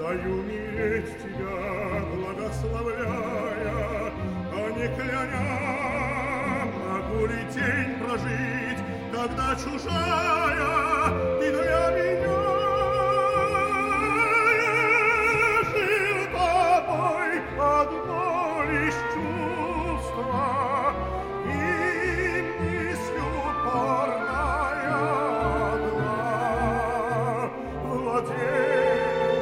умереть тебя, благословляя, а не кляня, могу ли день прожить, когда чужая ты для меня. Жил тобой одно лишь чувство, и мыслью парная одна владеет.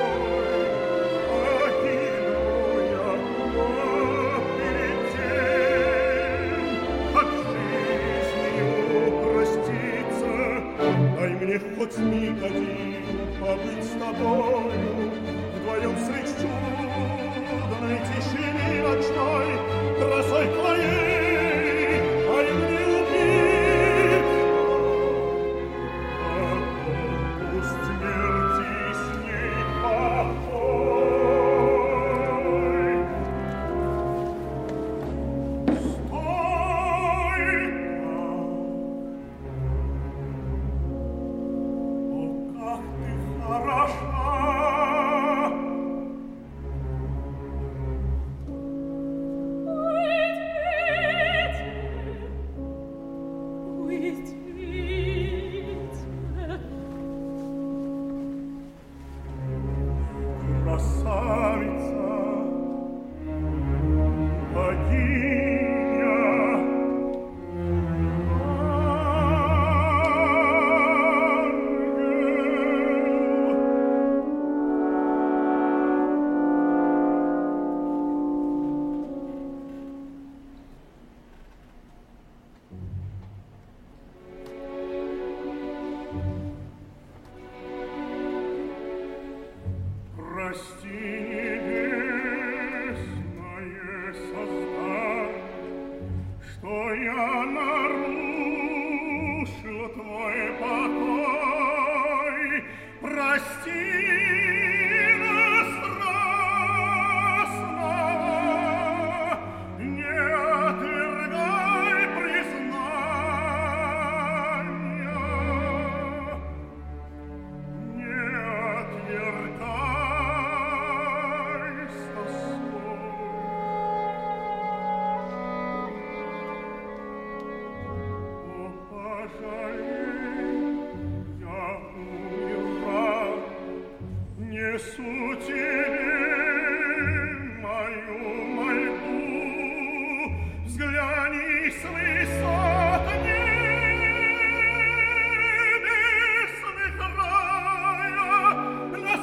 Дай мне хоть миг один побыть с тобою, вдвоем средь чудной тишины ночной, красой твоей, дай мне убить. А пусть смерти с ней покой. Прости, небесное создание, что я нарушила твой покой. Прости нас страстного, не отвергай признания, не отвергай с тоской. О, пожалей, я умираю, несу тебе мою мольбу. Взгляни с высот небесных рая на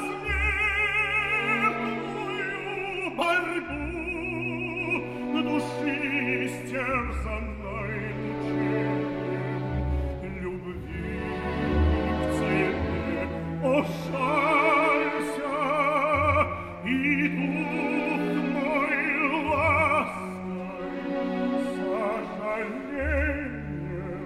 смертную борьбу души истерзанной мучением любви к тебе. О, жалься, и дух мой лаской сожаление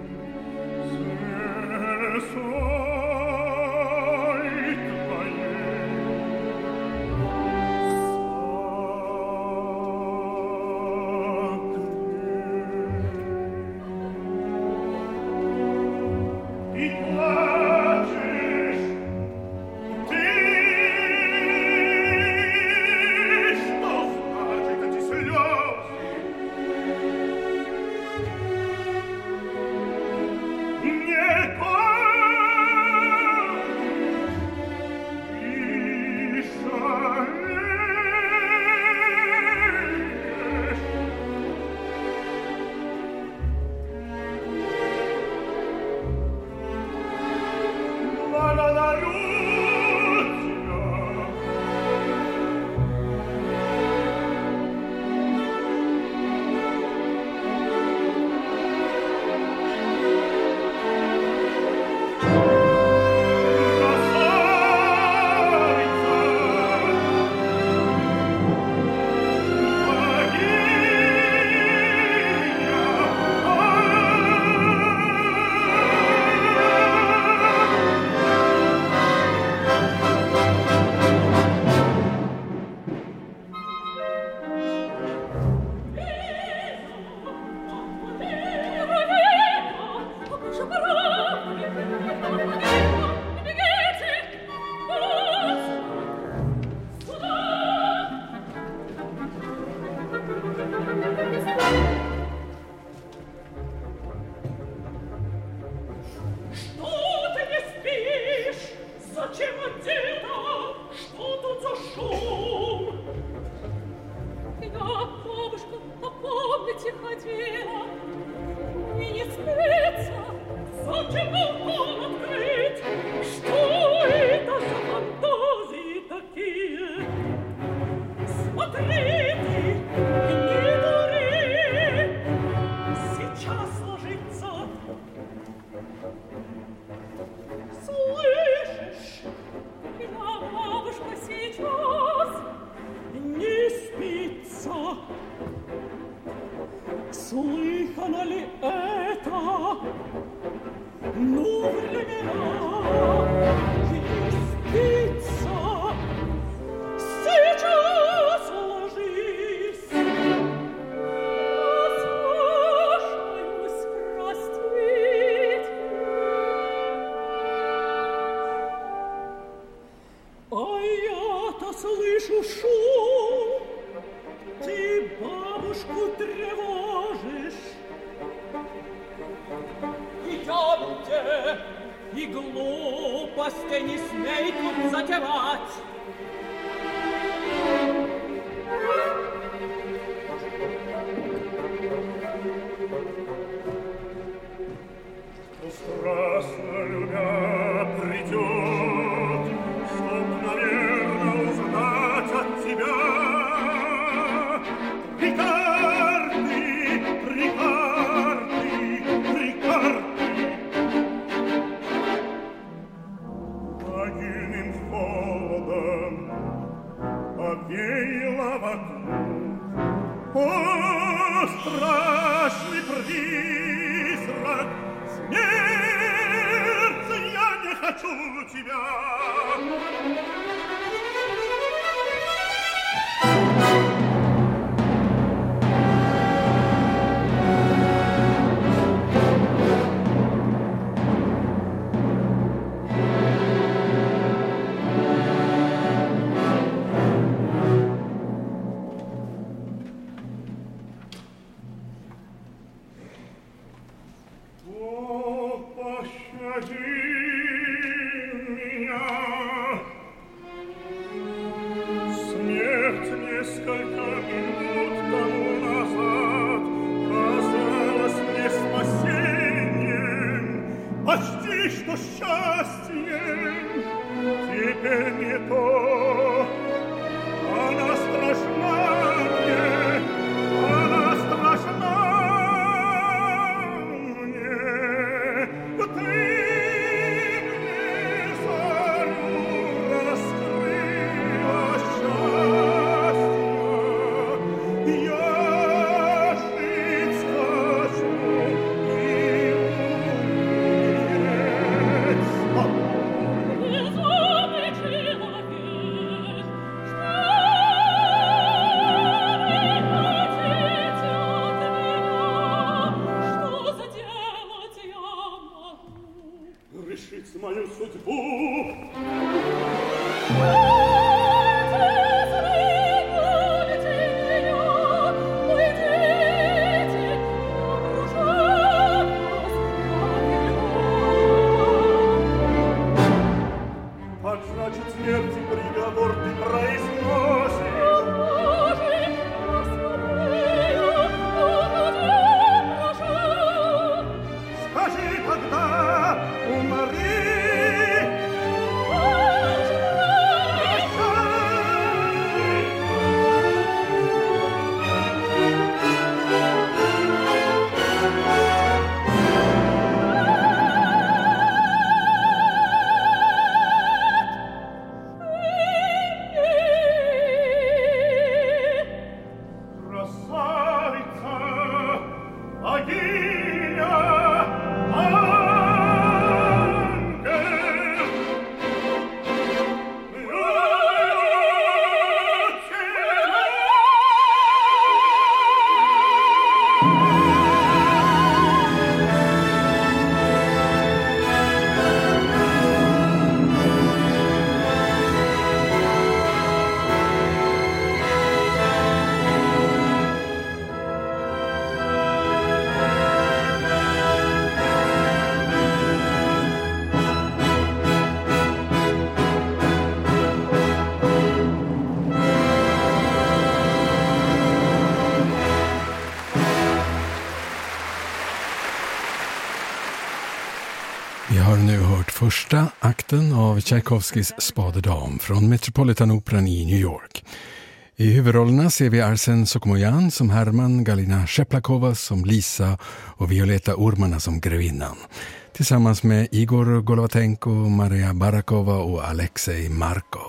Vi har nu hört första akten av Tchaikovskys Spade dam från Metropolitanoperan i New York. I huvudrollerna ser vi Arsen Sokomoyan som Herman, Galina Sheplakova som Lisa och Violeta Urmana som grevinnan. Tillsammans med Igor Golovatenko, Maria Barakova och Alexei Markov.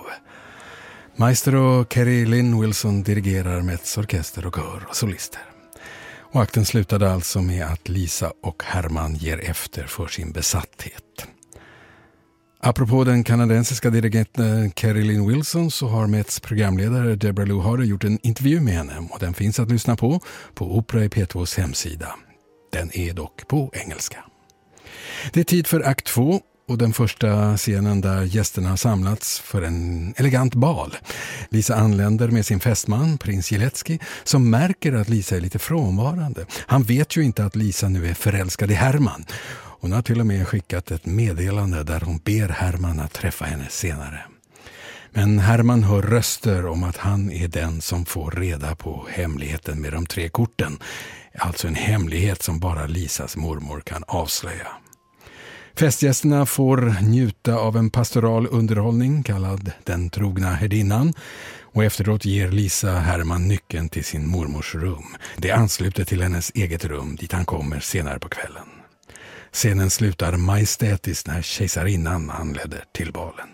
Maestro Kerry Lynn Wilson dirigerar med orkester och kör och solister. Och akten slutade alltså med att Lisa och Herman ger efter för sin besatthet. Apropå den kanadensiska dirigenten Kerry Lynn Wilson så har Mets programledare Deborah Lou Harder gjort en intervju med henne och den finns att lyssna på Opera i P2s hemsida. Den är dock på engelska. Det är tid för akt 2 och den första scenen där gästerna har samlats för en elegant bal. Lisa anländer med sin fästman, prins Gillespie, som märker att Lisa är lite frånvarande. Han vet ju inte att Lisa nu är förälskad i Herman. Hon har till och med skickat ett meddelande där hon ber Herman att träffa henne senare. Men Herman hör röster om att han är den som får reda på hemligheten med de 3 korten. Alltså en hemlighet som bara Lisas mormor kan avslöja. Festgästerna får njuta av en pastoral underhållning kallad Den trogna herdinnan och efteråt ger Lisa Herman nyckeln till sin mormors rum. Det ansluter till hennes eget rum dit han kommer senare på kvällen. Scenen slutar majestätiskt när kejsarinnan anländer till balen.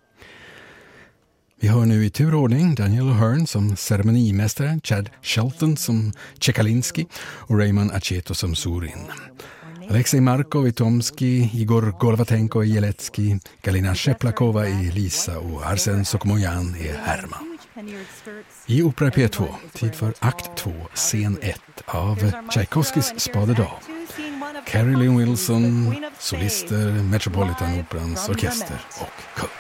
Vi hör nu i turordning Daniel Hearn som ceremonimästare, Chad Shelton som Tchekalinski och Raymond Aceto som Surin. Alexej Markov i Tomsky, Igor Golvatenko i Jeletski, Galina Sheplakova i Lisa och Arsen Sokomoyan i Herman. I Opera P2, tid för akt 2, scen 1 av Tchaikovskis Spade Dam. Kerry Lynn Wilson, solister, Metropolitan Operans orkester och kör.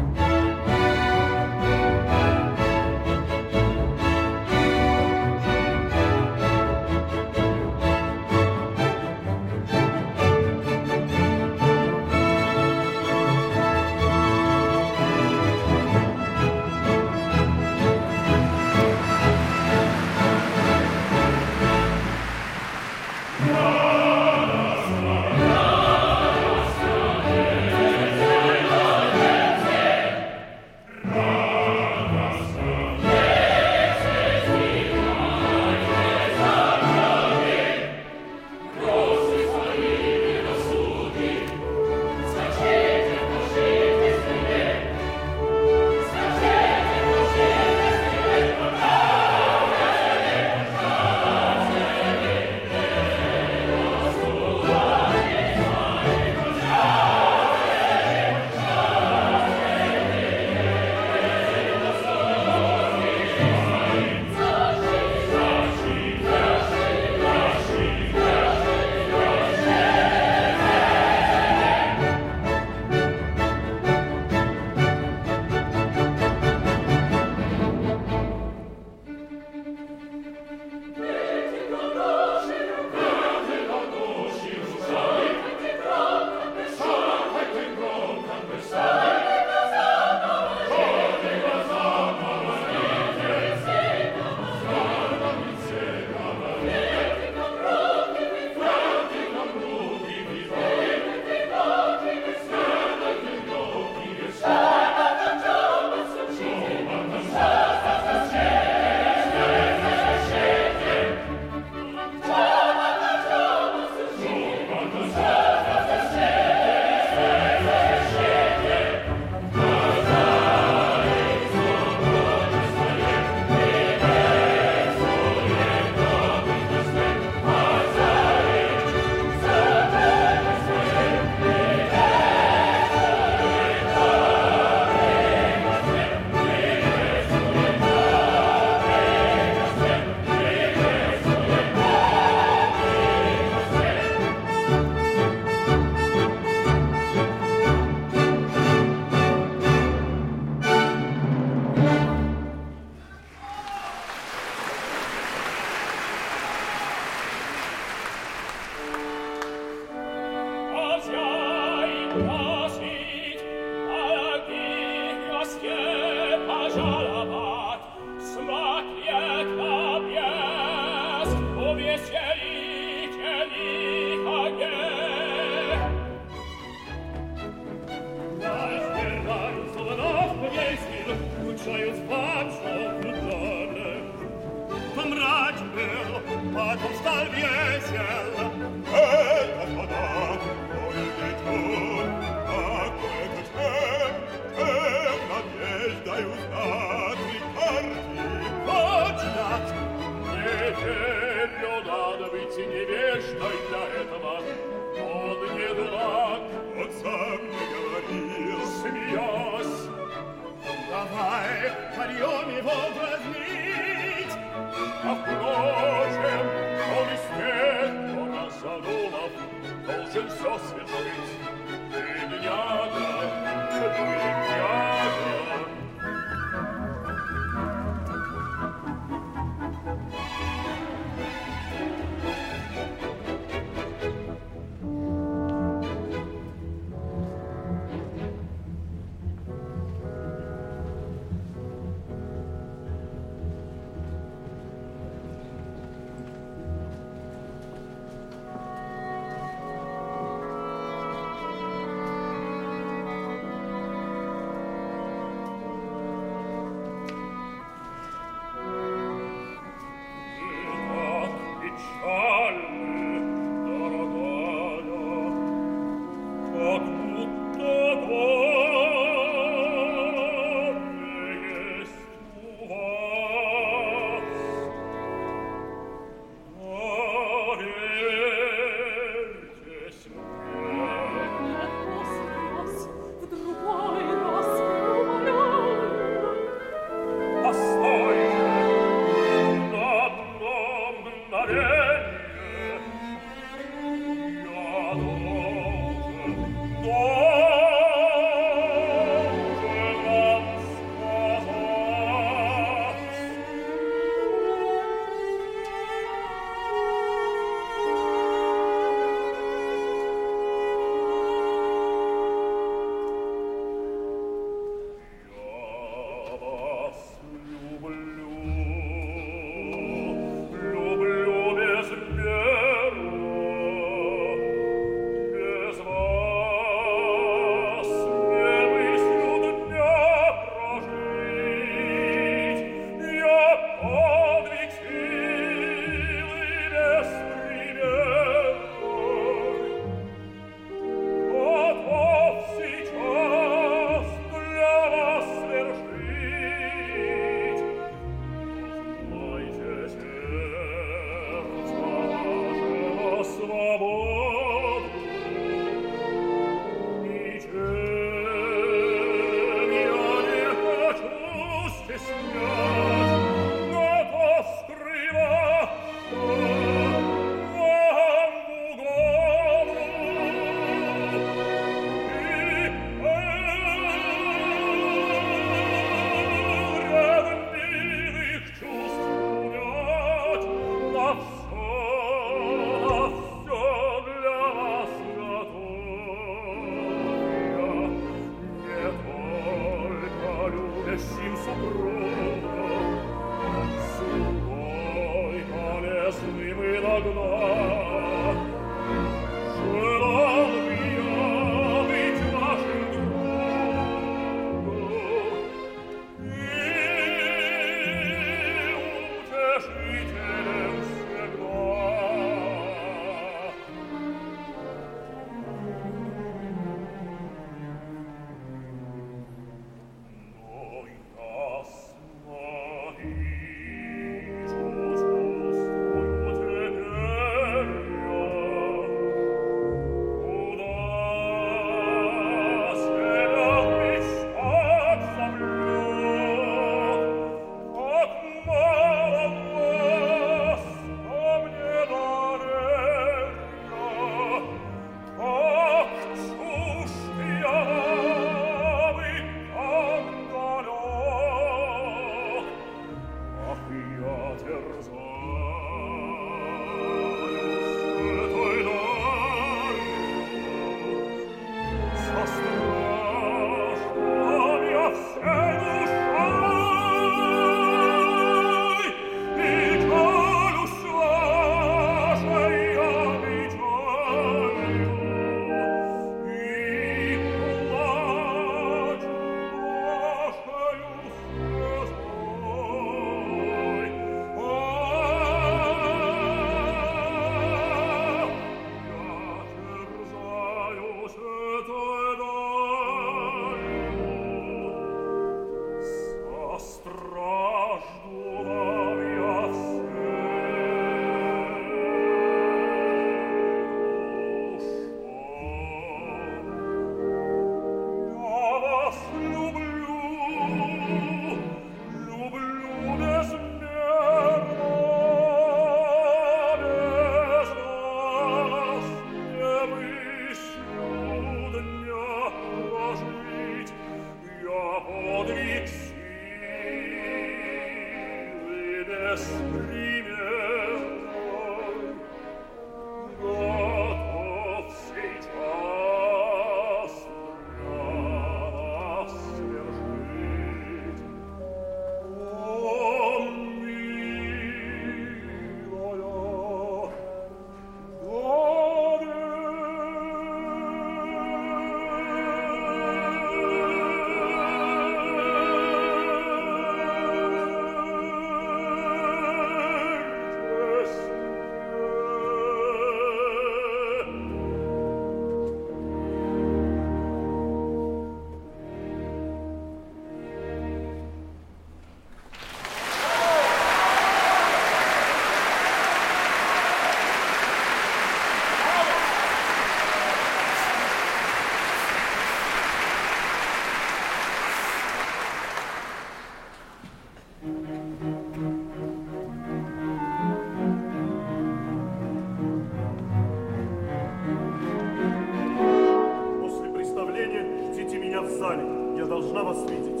Рада вас видеть.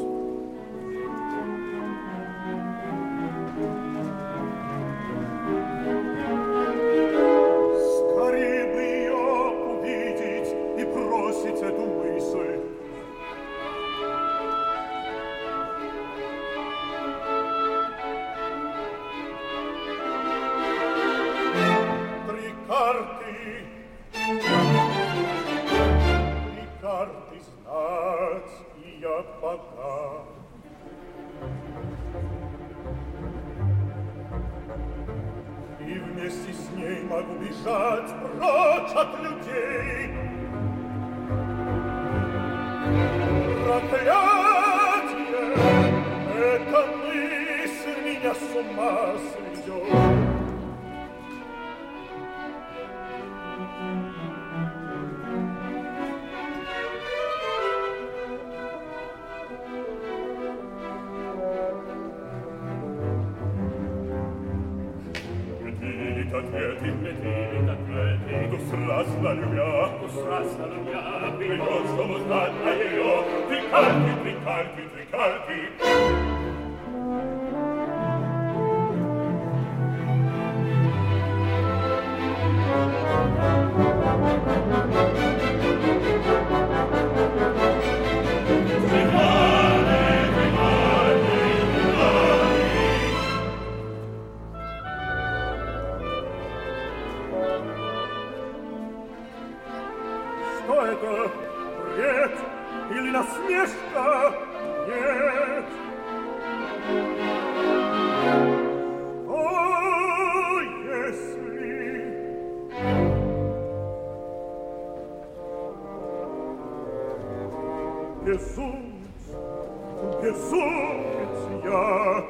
Скорее бы ее увидеть и бросить эту мысль. Три карты знать, и я пока. И вместе с ней могу бежать прочь от людей. Проклятие! Эта мысль меня с ума сведет. la lumière, prima somos nata e io, tricalchi. Что это? Бред? Или насмешка? Нет. О, если... Безумец я...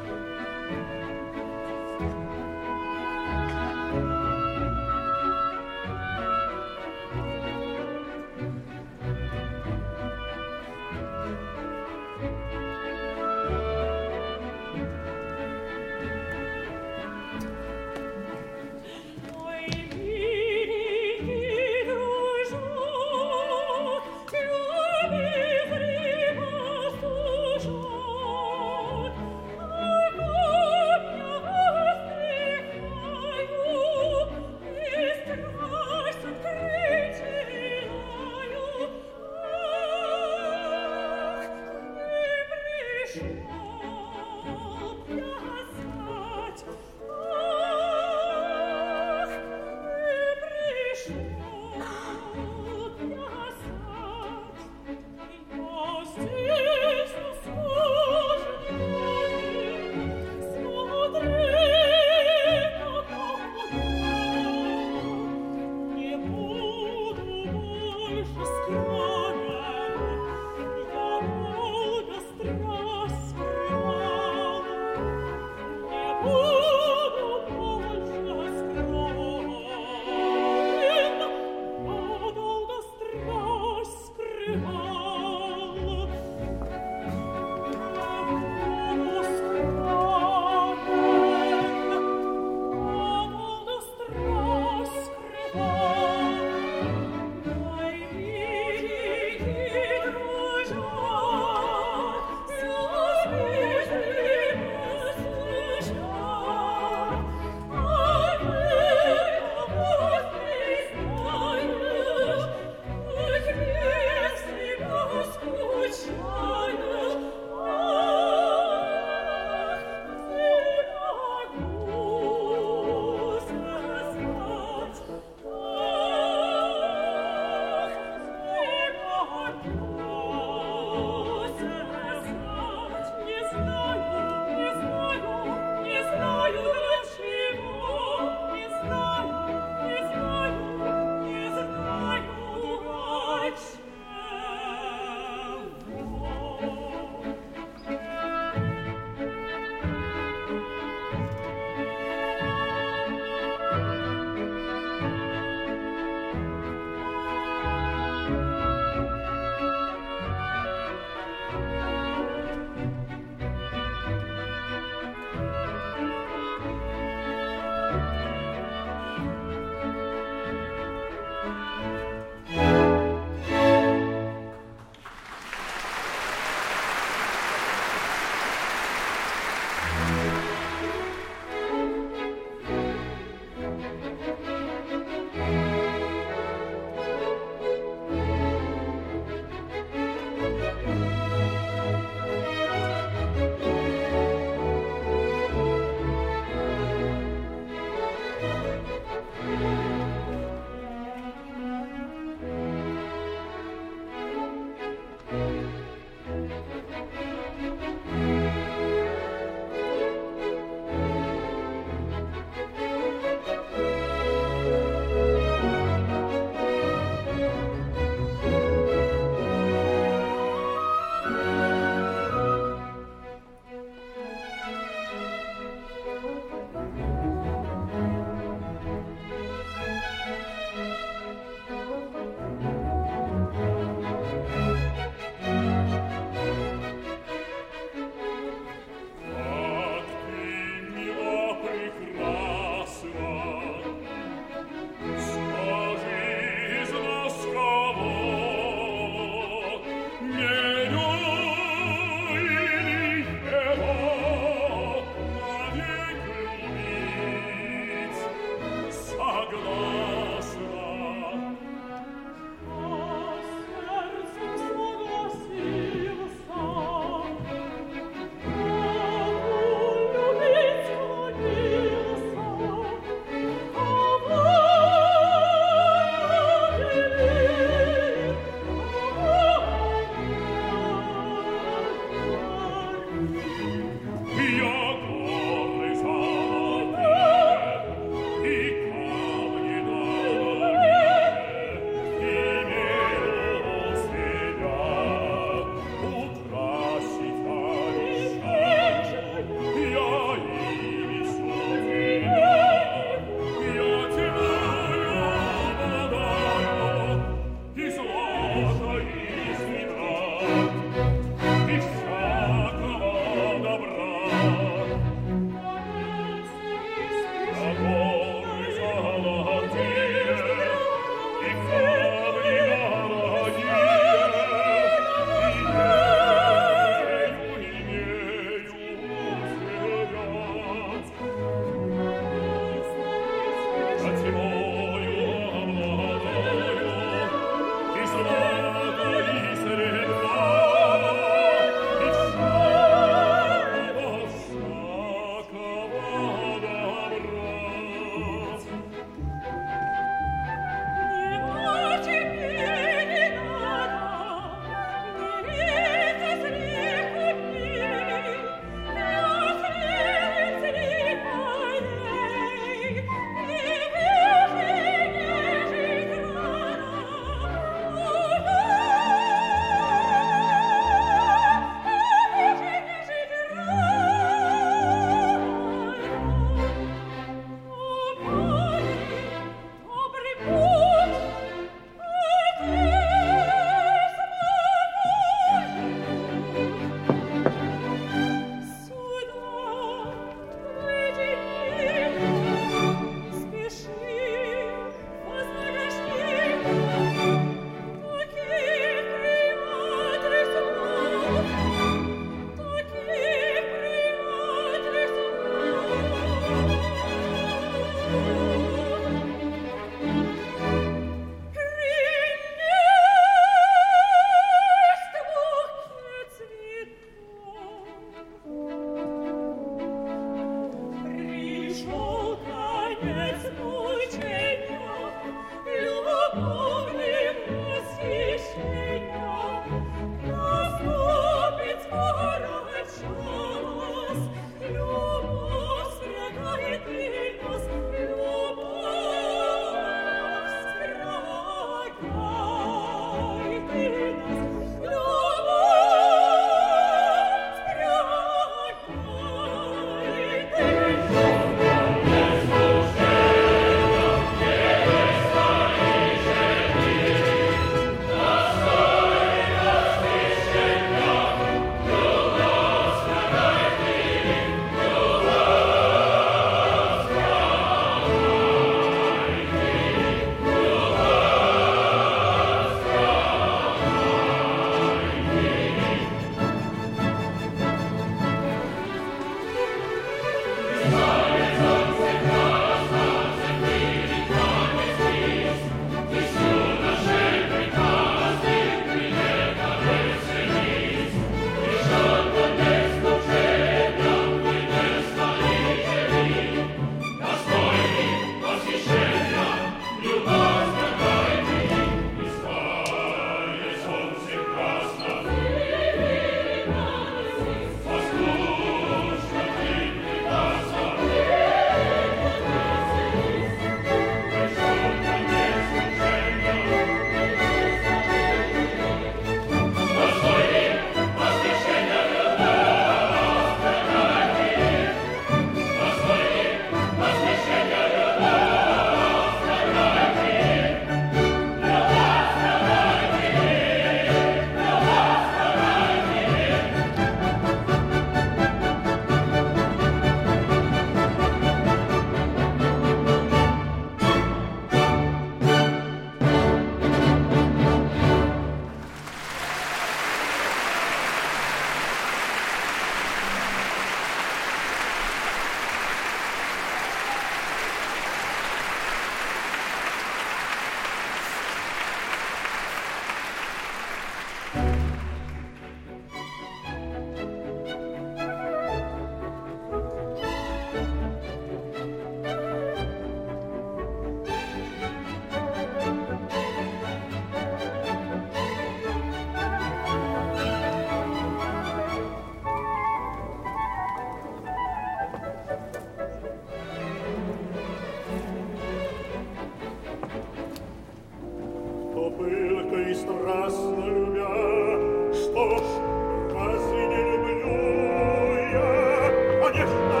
но пылко и страстно любя, что ж, разве не люблю я, конечно,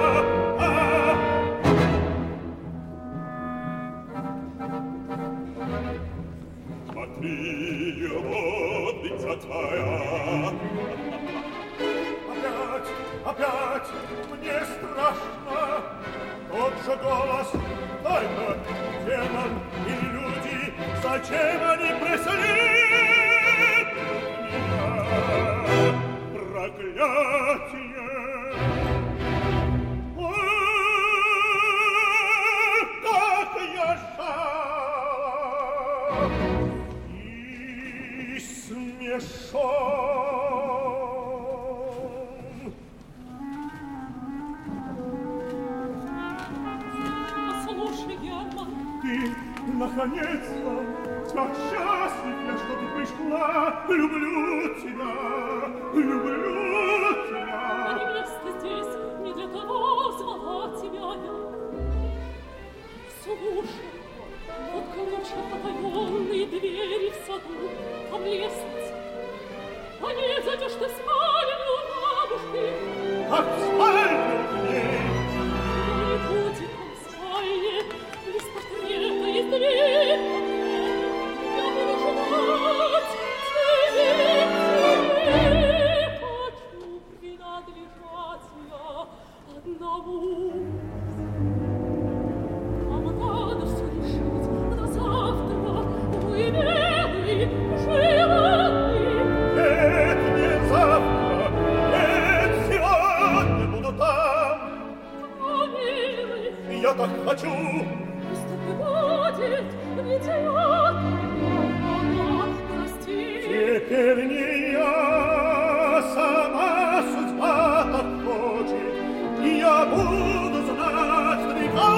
Смотри, вот двадцатая. Опять мне страшно. Тот же голос, тайна, демон и люди, зачем они преследуют меня? Проклятие! Как я жалок и смешон! Послушай, Герман, Ты, наконец-то, как счастлив я, что ты пришла. Люблю тебя, люблю тебя. а невеста здесь не для того звала тебя я. Слушай, вот ключ от потаенной двери в саду, там лестница. А не зайдешь ты в спальню бабушки. Как в спальню к ней. Но не будет там в спальне без портрета и дверь. Я буду ждать тебе. Хочу принадлежать я одному. Вам надо все решить до завтра. Вы белый, желанный. Нет, не завтра, нет, сегодня буду там. Милый, Я так хочу. пусть так и будет, ведь я прости. Теперь не я, сама судьба так хочет. И я буду знать века.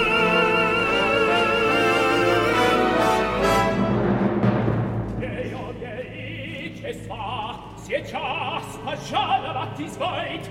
Ее величество сейчас пожаловать изволит.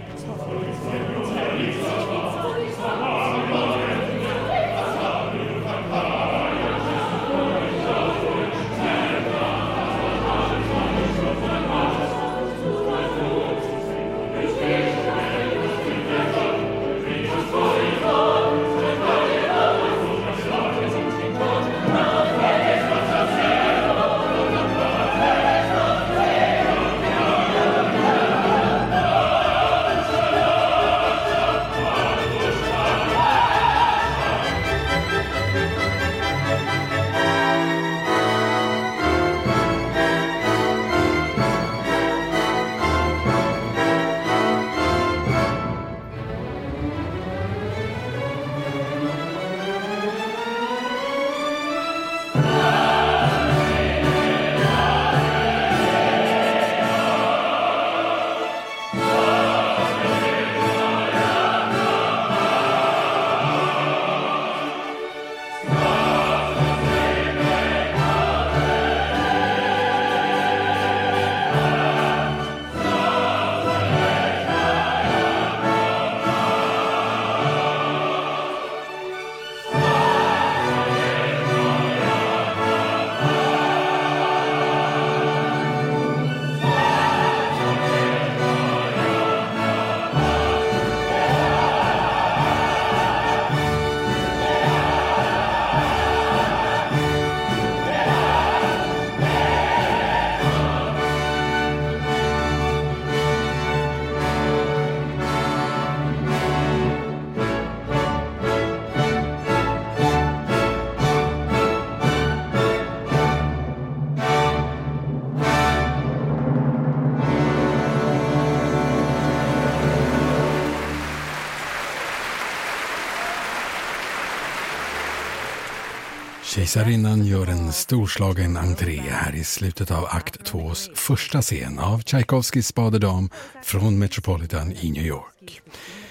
Kejsarinnan gör en storslagen entré här i slutet av akt 2:s första scen av Tchaikovskys Spade Dam från Metropolitan i New York.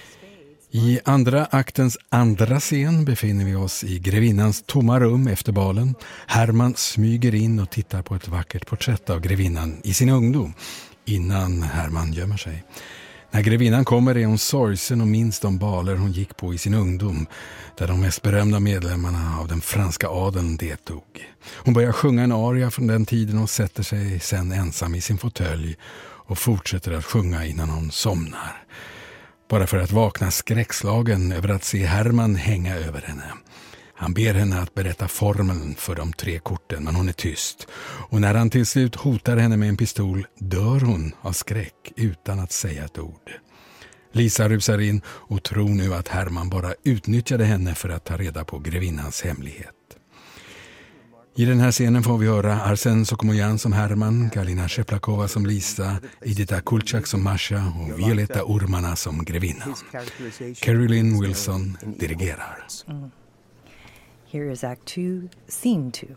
I andra aktens andra scen befinner vi oss i grevinnans tomma rum efter balen. Herman smyger in och tittar på ett vackert porträtt av grevinnan i sin ungdom innan Herman gömmer sig. När grevinnan kommer är hon sorgsen och minns de baler hon gick på i sin ungdom, där de mest berömda medlemmarna av den franska adeln deltog. Hon börjar sjunga en aria från den tiden och sätter sig sen ensam i sin fåtölj och fortsätter att sjunga innan hon somnar. Bara för att vakna skräckslagen över att se Herman hänga över henne. Han ber henne att berätta formeln för de 3 korten, men hon är tyst. Och när han till slut hotar henne med en pistol dör hon av skräck utan att säga ett ord. Lisa rusar in och tror nu att Herman bara utnyttjade henne för att ta reda på grevinnans hemlighet. I den här scenen får vi höra Arsen Sokomoyan som Herman, Galina Sheplakova som Lisa, Edita Kulchak som Masha och Violeta Urmana som grevinnan. Carolyn Wilson dirigerar. Here is Act 2, Scene 2.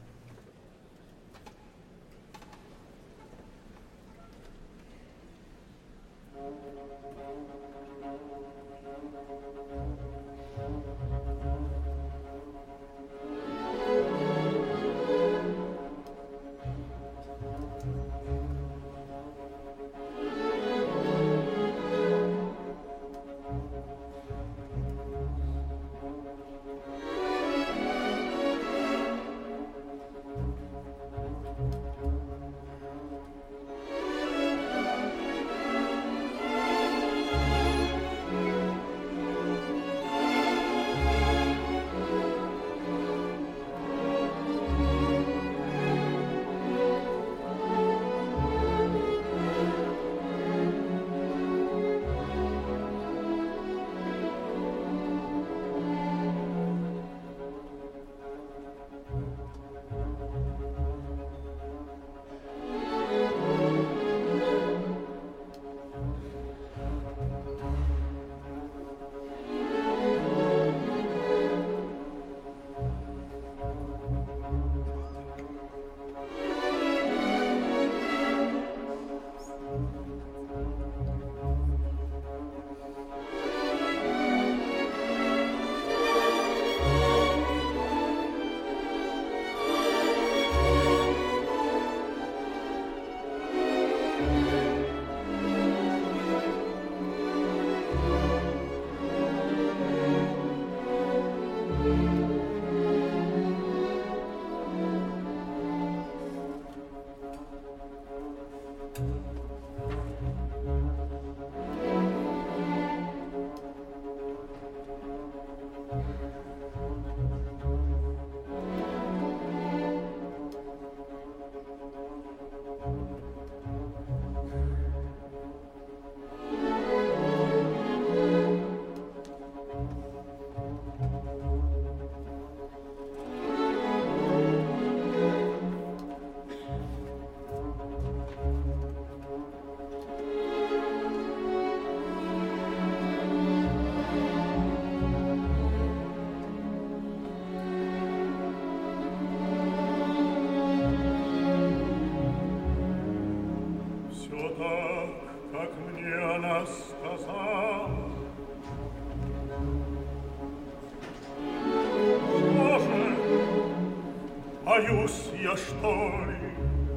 Боюсь я, что ли?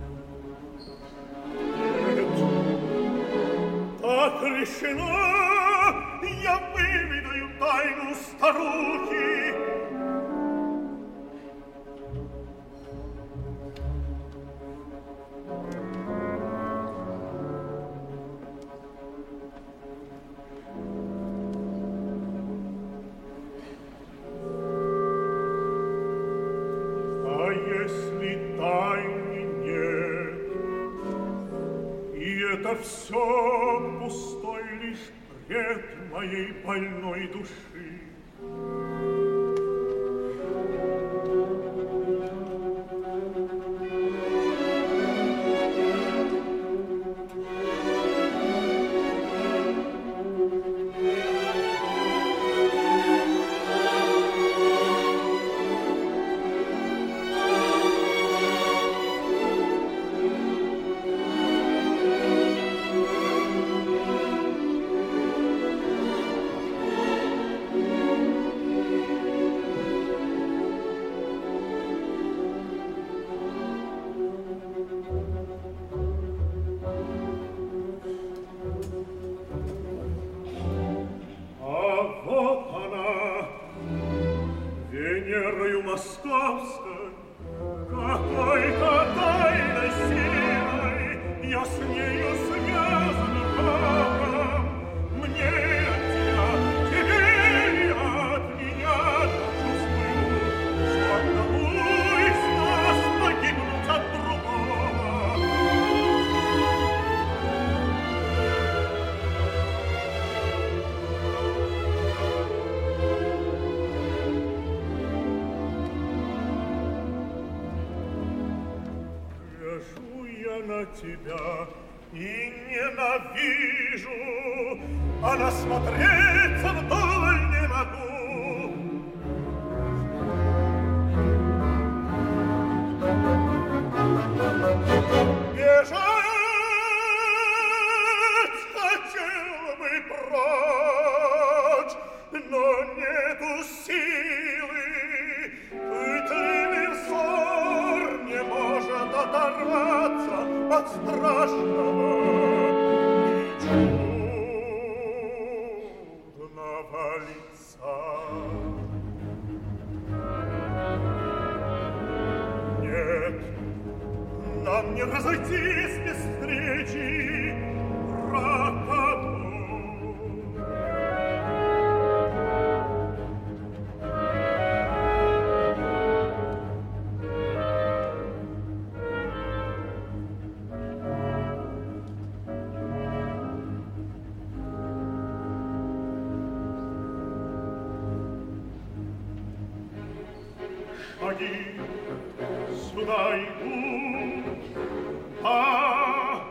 Нет, так решено, я выведаю тайну старухи. Это все пустой лишь бред моей больной души. на тебя и ненавижу, а насмотреться вдоль не могу. Бежать хотел бы прочь, но нету силы. Пытливый взор не может оторваться от страшного и чудного лица. Нет, нам не разойтись без встречи, пропаду. Шаги сюда идут, ах,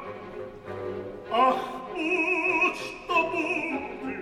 будь что будет.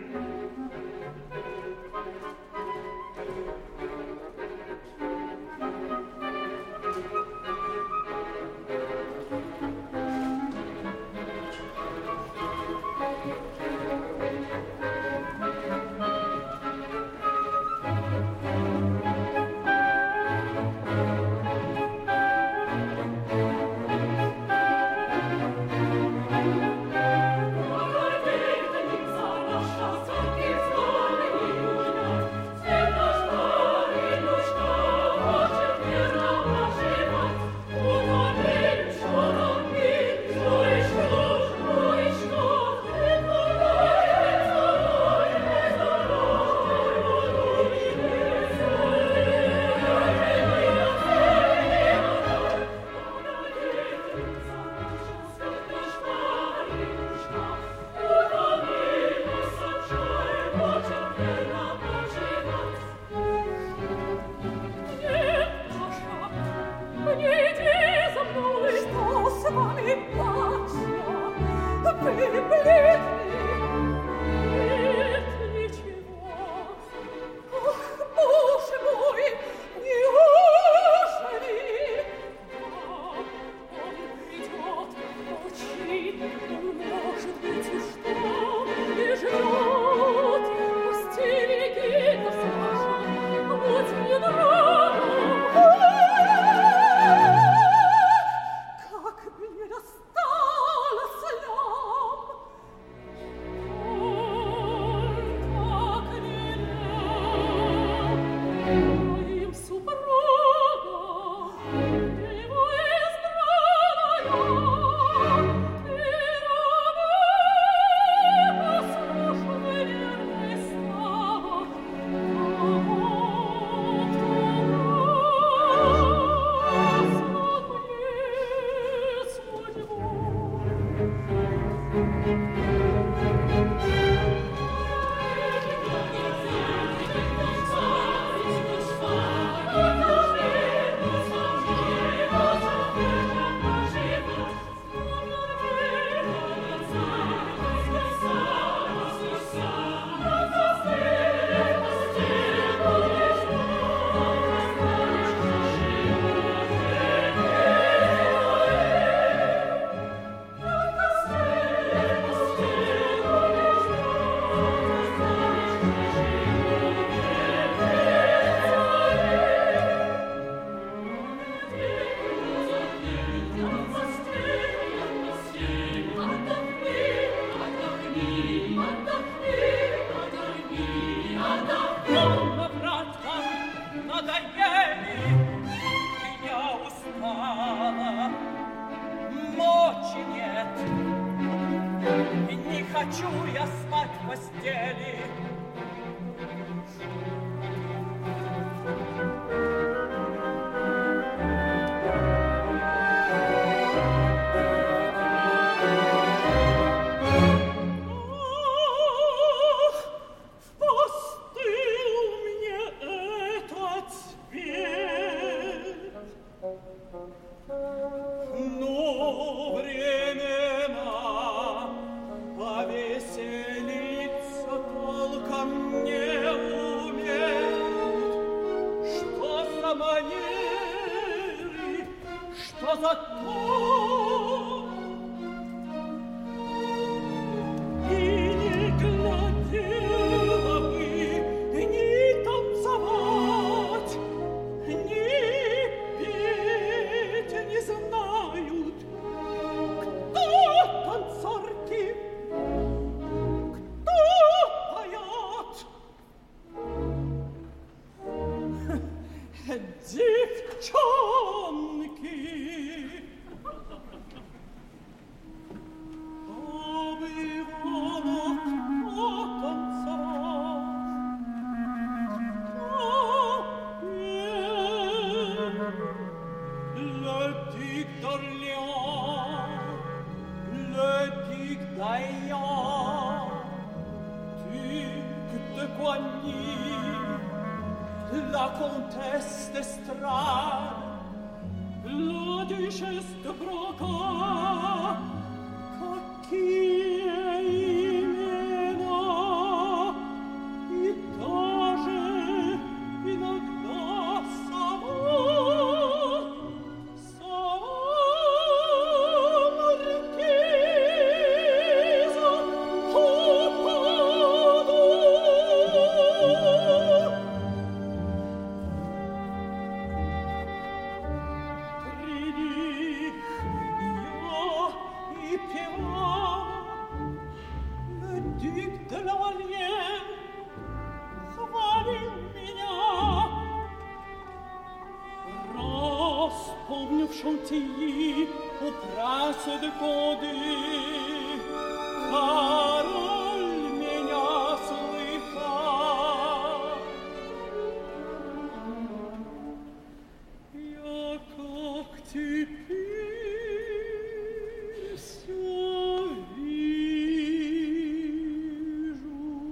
хочу я спать в постели. Но choses à toi. Il éclatait la vie, ni танцевать, ни петь не знают. Кто танцорки, кто поет? Девчонки. Le duc d'Orléans, le duc d'Aillon, duc de Coigny, la comtesse d'Estrades, la duchesse de Broca, какие имена и даже иногда сама маркиза Попадо. Приди, я и певала, le duc de Lavallière хвалил меня. Раз помню в Шантилли у прассы де Коды, король меня слыхал. Я как теперь всё вижу.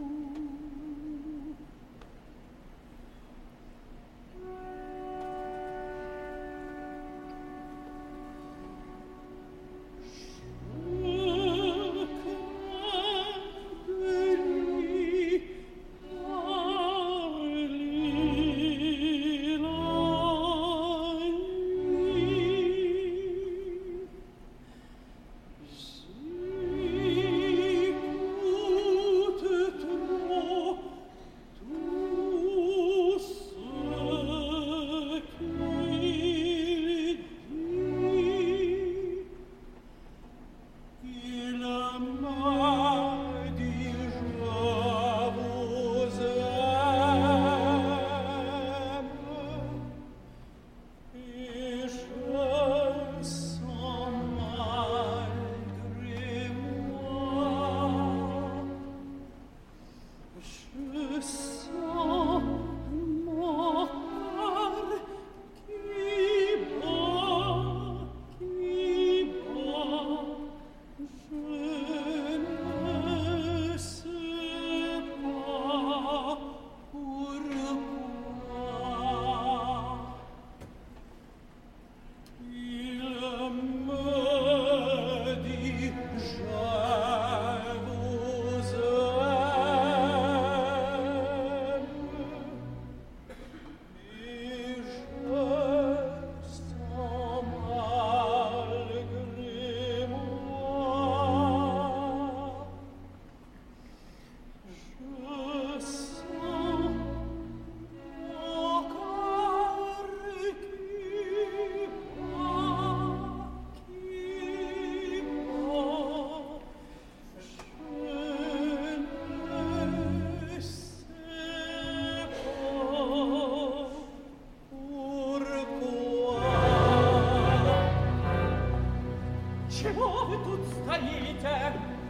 Чего вы тут стоите?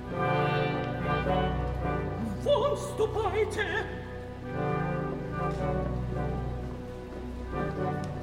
Вон ступайте!